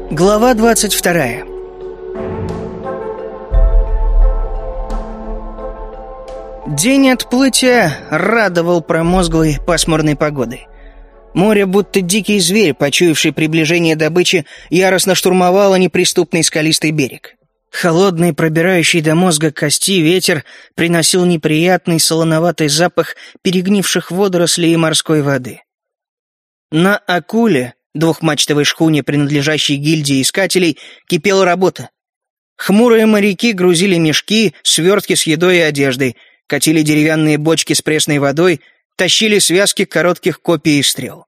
Глава 22. День отплытия радовал промозглой пасмурной погодой. Море, будто дикий зверь, почуявший приближение добычи, яростно штурмовало неприступный скалистый берег. Холодный, пробирающий до мозга кости ветер приносил неприятный солоноватый запах перегнивших водорослей и морской воды. На «Акуле», двухмачтовой шхуне, принадлежащей гильдии искателей, кипела работа. Хмурые моряки грузили мешки, свертки с едой и одеждой, катили деревянные бочки с пресной водой, тащили связки коротких копий и стрел.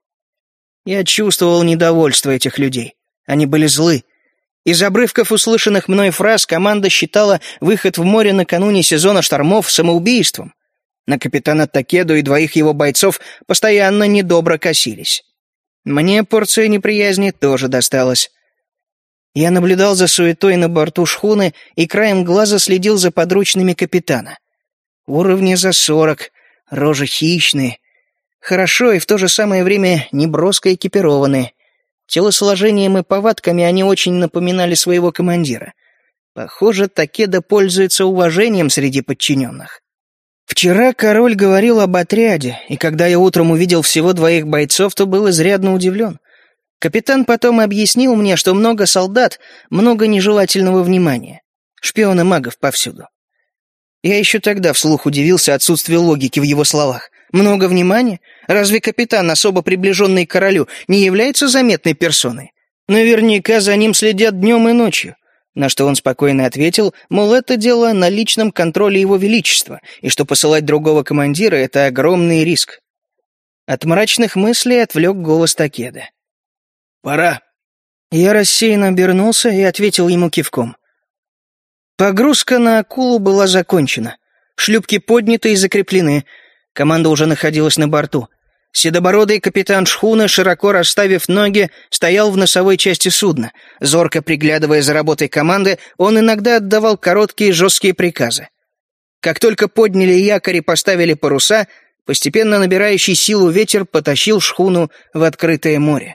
Я чувствовал недовольство этих людей. Они были злы. Из обрывков услышанных мной фраз команда считала выход в море накануне сезона штормов самоубийством. На капитана Такеду и двоих его бойцов постоянно недобро косились. Мне порция неприязни тоже досталась. Я наблюдал за суетой на борту шхуны и краем глаза следил за подручными капитана. Уровни за 40, рожи хищные. Хорошо и в то же самое время неброско экипированные. Телосложением и повадками они очень напоминали своего командира. Похоже, Такеда пользуется уважением среди подчиненных. Вчера король говорил об отряде, и когда я утром увидел всего 2 бойцов, то был изрядно удивлен. Капитан потом объяснил мне, что много солдат, много нежелательного внимания. Шпионы магов повсюду. Я еще тогда вслух удивился отсутствию логики в его словах. Много внимания? Разве капитан, особо приближенный к королю, не является заметной персоной? Наверняка за ним следят днем и ночью. На что он спокойно ответил, мол, это дело на личном контроле его величества, и что посылать другого командира — это огромный риск. От мрачных мыслей отвлек голос Такеда. «Пора». Я рассеянно обернулся и ответил ему кивком. Погрузка на «Акулу» была закончена. Шлюпки подняты и закреплены. Команда уже находилась на борту. Седобородый капитан шхуны, широко расставив ноги, стоял в носовой части судна. Зорко приглядывая за работой команды, он иногда отдавал короткие жесткие приказы. Как только подняли якорь и поставили паруса, постепенно набирающий силу ветер потащил шхуну в открытое море.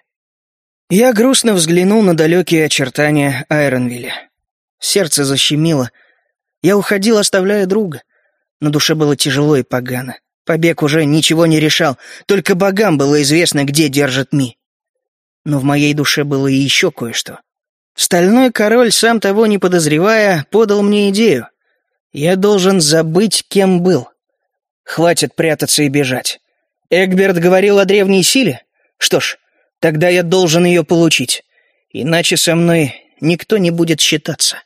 Я грустно взглянул на далекие очертания Айронвилля. Сердце защемило. Я уходил, оставляя друга. На душе было тяжело и погано. Побег уже ничего не решал, только богам было известно, где держит Ми. Но в моей душе было и еще кое-что. Стальной король, сам того не подозревая, подал мне идею. Я должен забыть, кем был. Хватит прятаться и бежать. Эгберт говорил о древней силе? Что ж, тогда я должен ее получить. Иначе со мной никто не будет считаться.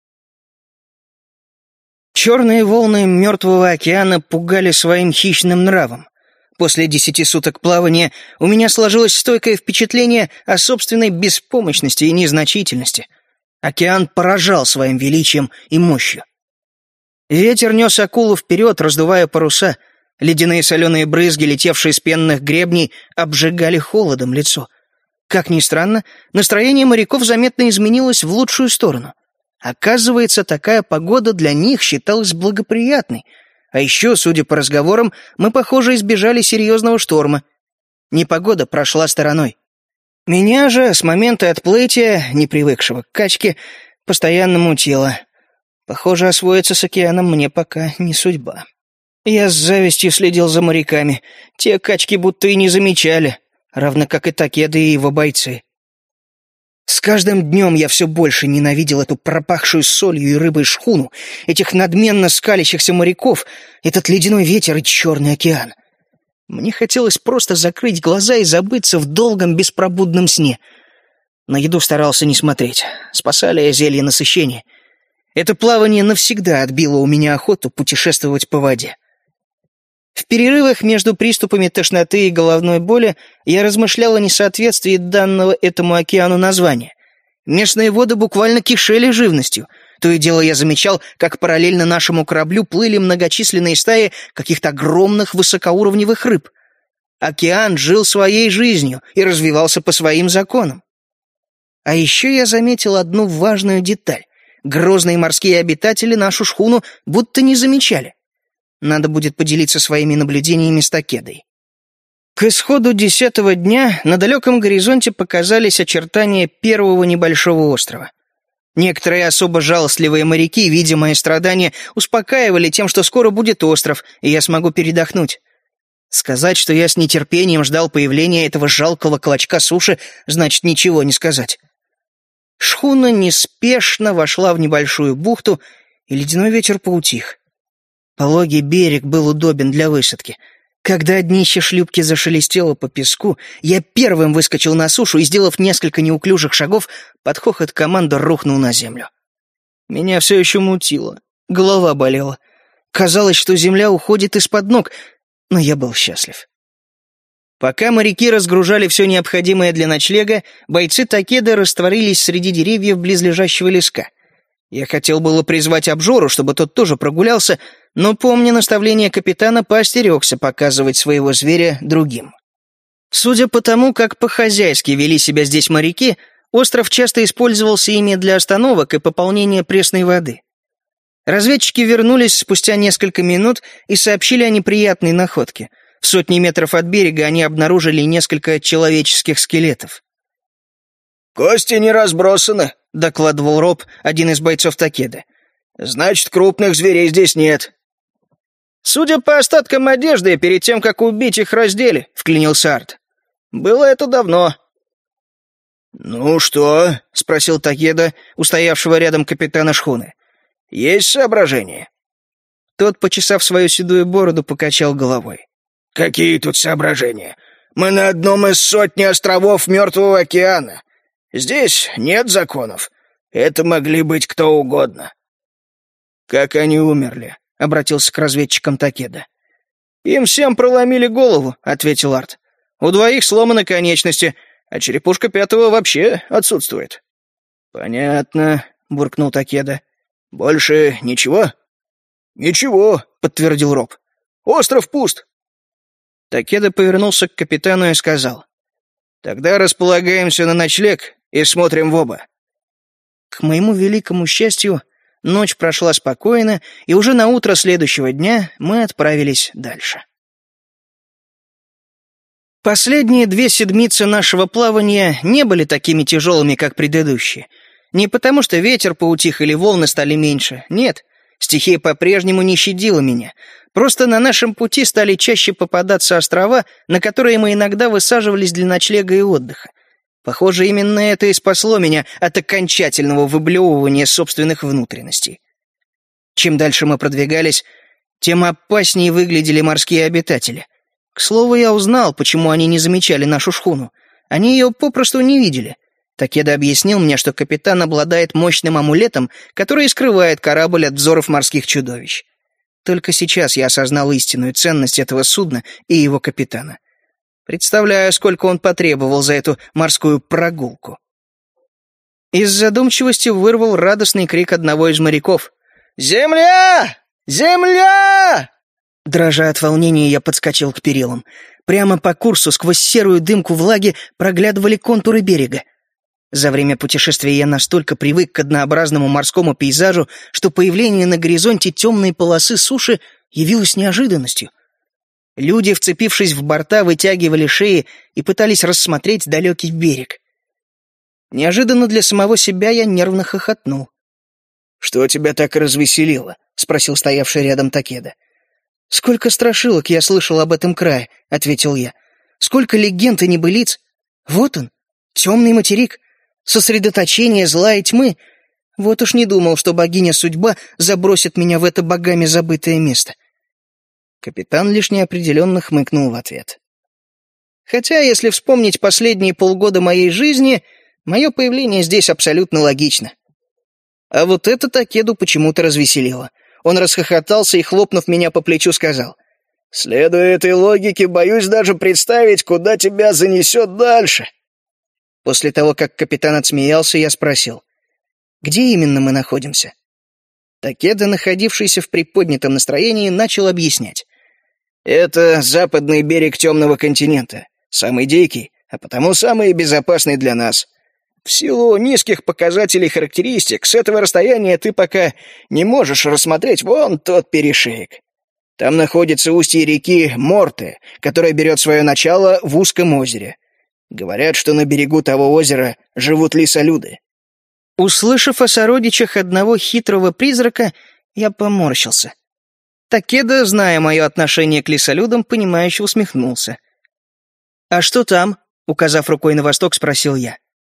Черные волны мертвого океана пугали своим хищным нравом. После 10 суток плавания у меня сложилось стойкое впечатление о собственной беспомощности и незначительности. Океан поражал своим величием и мощью. Ветер нес акулу вперед, раздувая паруса. Ледяные соленые брызги, летевшие с пенных гребней, обжигали холодом лицо. Как ни странно, настроение моряков заметно изменилось в лучшую сторону. Оказывается, такая погода для них считалась благоприятной. А еще, судя по разговорам, мы, похоже, избежали серьезного шторма. Непогода прошла стороной. Меня же с момента отплытия, не привыкшего к качке, постоянно мутило. Похоже, освоиться с океаном мне пока не судьба. Я с завистью следил за моряками. Те качки будто и не замечали, равно как и Такеда и его бойцы. С каждым днем я все больше ненавидел эту пропахшую солью и рыбой шхуну, этих надменно скалящихся моряков, этот ледяной ветер и черный океан. Мне хотелось просто закрыть глаза и забыться в долгом беспробудном сне. На еду старался не смотреть, спасали зелья насыщения. Это плавание навсегда отбило у меня охоту путешествовать по воде. В перерывах между приступами тошноты и головной боли я размышлял о несоответствии данного этому океану названия. Местные воды буквально кишели живностью. То и дело я замечал, как параллельно нашему кораблю плыли многочисленные стаи каких-то огромных высокоуровневых рыб. Океан жил своей жизнью и развивался по своим законам. А еще я заметил одну важную деталь. Грозные морские обитатели нашу шхуну будто не замечали. Надо будет поделиться своими наблюдениями с Такедой. К исходу 10-го дня на далеком горизонте показались очертания первого небольшого острова. Некоторые особо жалостливые моряки, видя мои страдания, успокаивали тем, что скоро будет остров, и я смогу передохнуть. Сказать, что я с нетерпением ждал появления этого жалкого клочка суши, значит ничего не сказать. Шхуна неспешно вошла в небольшую бухту, и ледяной ветер поутих. Пологий берег был удобен для высадки. Когда днище шлюпки зашелестело по песку, я первым выскочил на сушу и, сделав несколько неуклюжих шагов, под хохот команды рухнул на землю. Меня все еще мутило, голова болела. Казалось, что земля уходит из-под ног, но я был счастлив. Пока моряки разгружали все необходимое для ночлега, бойцы Такеды растворились среди деревьев близлежащего леска. Я хотел было призвать обжору, чтобы тот тоже прогулялся, но, помня наставление капитана, поостерегся показывать своего зверя другим. Судя по тому, как по-хозяйски вели себя здесь моряки, остров часто использовался ими для остановок и пополнения пресной воды. Разведчики вернулись спустя несколько минут и сообщили о неприятной находке. В сотни метров от берега они обнаружили несколько человеческих скелетов. «Кости не разбросаны», — докладывал Роб, один из бойцов Такеды. «Значит, крупных зверей здесь нет». «Судя по остаткам одежды, перед тем, как убить их, раздели», — вклинился Арт. «Было это давно». «Ну что?» — спросил Такеда, устоявшего рядом капитана шхуны. «Есть соображения?» Тот, почесав свою седую бороду, покачал головой. «Какие тут соображения? Мы на одном из сотни островов Мертвого океана. Здесь нет законов. Это могли быть кто угодно». «Как они умерли?» — обратился к разведчикам Такеда. «Им всем проломили голову», — ответил Арт. «У двоих сломаны конечности, а черепушка пятого вообще отсутствует». «Понятно», — буркнул Такеда. «Больше ничего?» «Ничего», — подтвердил Роб. «Остров пуст». Такеда повернулся к капитану и сказал: «Тогда располагаемся на ночлег и смотрим в оба». К моему великому счастью, ночь прошла спокойно, и уже на утро следующего дня мы отправились дальше. Последние 2 седмицы нашего плавания не были такими тяжелыми, как предыдущие. Не потому, что ветер поутих или волны стали меньше, нет. Стихия по-прежнему не щадила меня. Просто на нашем пути стали чаще попадаться острова, на которые мы иногда высаживались для ночлега и отдыха. Похоже, именно это и спасло меня от окончательного выблевывания собственных внутренностей. Чем дальше мы продвигались, тем опаснее выглядели морские обитатели. К слову, я узнал, почему они не замечали нашу шхуну. Они ее попросту не видели. Такеда объяснил мне, что капитан обладает мощным амулетом, который скрывает корабль от взоров морских чудовищ. Только сейчас я осознал истинную ценность этого судна и его капитана. Представляю, сколько он потребовал за эту морскую прогулку. Из задумчивости вырвал радостный крик одного из моряков. «Земля! Земля!» Дрожа от волнения, я подскочил к перилам. Прямо по курсу, сквозь серую дымку влаги, проглядывали контуры берега. За время путешествия я настолько привык к однообразному морскому пейзажу, что появление на горизонте темной полосы суши явилось неожиданностью. Люди, вцепившись в борта, вытягивали шеи и пытались рассмотреть далекий берег. Неожиданно для самого себя я нервно хохотнул. «Что тебя так развеселило?» — спросил стоявший рядом Такеда. «Сколько страшилок я слышал об этом крае», — ответил я. «Сколько легенд и небылиц. Вот он, темный материк, сосредоточение зла и тьмы. Вот уж не думал, что богиня-судьба забросит меня в это богами забытое место». Капитан лишь неопределенно хмыкнул в ответ. Хотя, если вспомнить последние полгода моей жизни, мое появление здесь абсолютно логично. А вот это Такеду почему-то развеселило. Он расхохотался и, хлопнув меня по плечу, сказал: «Следуя этой логике, боюсь даже представить, куда тебя занесет дальше». После того, как капитан отсмеялся, я спросил: «Где именно мы находимся?» Такеда, находившийся в приподнятом настроении, начал объяснять. «Это западный берег темного континента, самый дикий, а потому самый безопасный для нас. В силу низких показателей характеристик, с этого расстояния ты пока не можешь рассмотреть вон тот перешеек. Там находится устье реки Морте, которая берет свое начало в узком озере. Говорят, что на берегу того озера живут лесолюды». Услышав о сородичах одного хитрого призрака, я поморщился. Такеда, зная мое отношение к лесолюдам, понимающе усмехнулся. «А что там?» — указав рукой на восток, спросил я.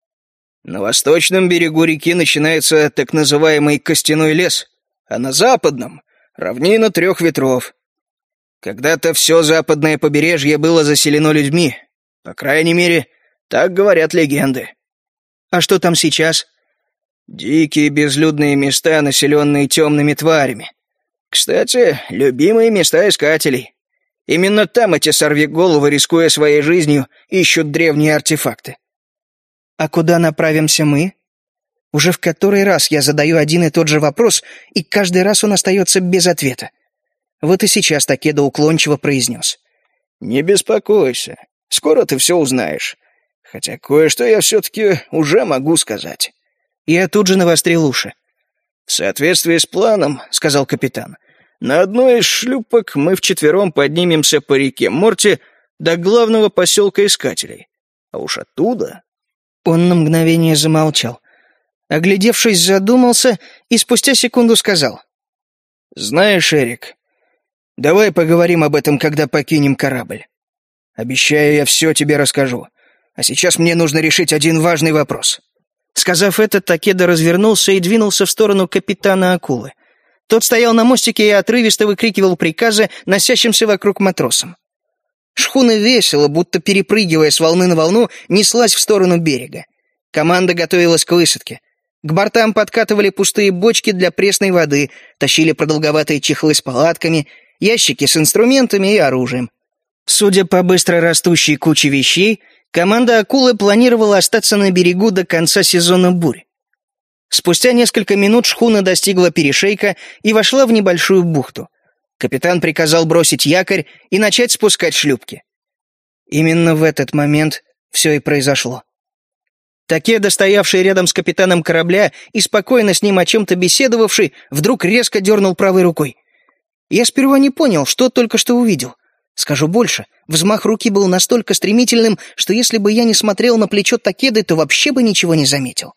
«На восточном берегу реки начинается так называемый Костяной лес, а на западном — равнина трех ветров. Когда-то все западное побережье было заселено людьми. По крайней мере, так говорят легенды». «А что там сейчас?» «Дикие безлюдные места, населенные темными тварями. Кстати, любимые места искателей. Именно там эти сорвиголовы, рискуя своей жизнью, ищут древние артефакты». «А куда направимся мы?» Уже в который раз я задаю один и тот же вопрос, и каждый раз он остается без ответа. Вот и сейчас Такеда уклончиво произнес. «Не беспокойся, скоро ты все узнаешь. Хотя кое-что я все-таки уже могу сказать». Я тут же навострил уши. «В соответствии с планом, — сказал капитан, — на одной из шлюпок мы вчетвером поднимемся по реке Морте до главного поселка искателей. А уж оттуда...» Он на мгновение замолчал. Оглядевшись, задумался и спустя секунду сказал. «Знаешь, Эрик, давай поговорим об этом, когда покинем корабль. Обещаю, я все тебе расскажу. А сейчас мне нужно решить один важный вопрос». Сказав это, Такеда развернулся и двинулся в сторону капитана акулы. Тот стоял на мостике и отрывисто выкрикивал приказы носящимся вокруг матросам. Шхуна весело, будто перепрыгивая с волны на волну, неслась в сторону берега. Команда готовилась к высадке. К бортам подкатывали пустые бочки для пресной воды, тащили продолговатые чехлы с палатками, ящики с инструментами и оружием. Судя по быстро растущей куче вещей, команда акулы планировала остаться на берегу до конца сезона бурь. Спустя несколько минут шхуна достигла перешейка и вошла в небольшую бухту. Капитан приказал бросить якорь и начать спускать шлюпки. Именно в этот момент все и произошло. Такеда, стоявший рядом с капитаном корабля и спокойно с ним о чем-то беседовавший, вдруг резко дернул правой рукой. Я сперва не понял, что только что увидел. Скажу больше, взмах руки был настолько стремительным, что если бы я не смотрел на плечо Такеды, то вообще бы ничего не заметил.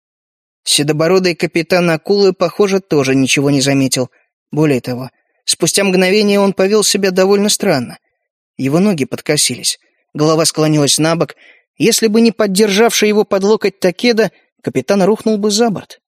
Седобородый капитан акулы, похоже, тоже ничего не заметил. Более того, спустя мгновение он повел себя довольно странно. Его ноги подкосились, голова склонилась на бок. Если бы не поддержавший его под локоть Такеда, капитан рухнул бы за борт.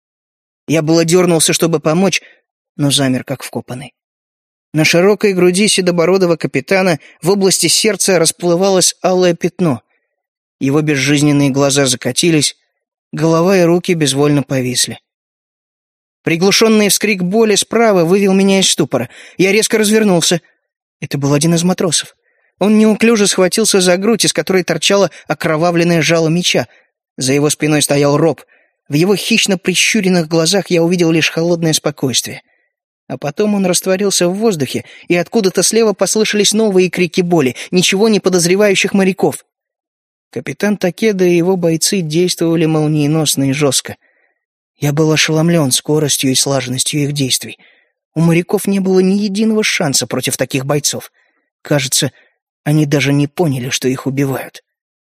Я было дернулся, чтобы помочь, но замер, как вкопанный. На широкой груди седобородого капитана в области сердца расплывалось алое пятно. Его безжизненные глаза закатились, голова и руки безвольно повисли. Приглушенный вскрик боли справа вывел меня из ступора. Я резко развернулся. Это был один из матросов. Он неуклюже схватился за грудь, из которой торчало окровавленное жало меча. За его спиной стоял Роб. В его хищно прищуренных глазах я увидел лишь холодное спокойствие. А потом он растворился в воздухе, и откуда-то слева послышались новые крики боли, ничего не подозревающих моряков. Капитан Такеда и его бойцы действовали молниеносно и жестко. Я был ошеломлен скоростью и слаженностью их действий. У моряков не было ни единого шанса против таких бойцов. Кажется, они даже не поняли, что их убивают.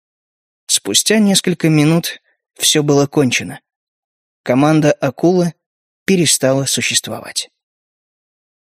Спустя несколько минут все было кончено. Команда акулы перестала существовать.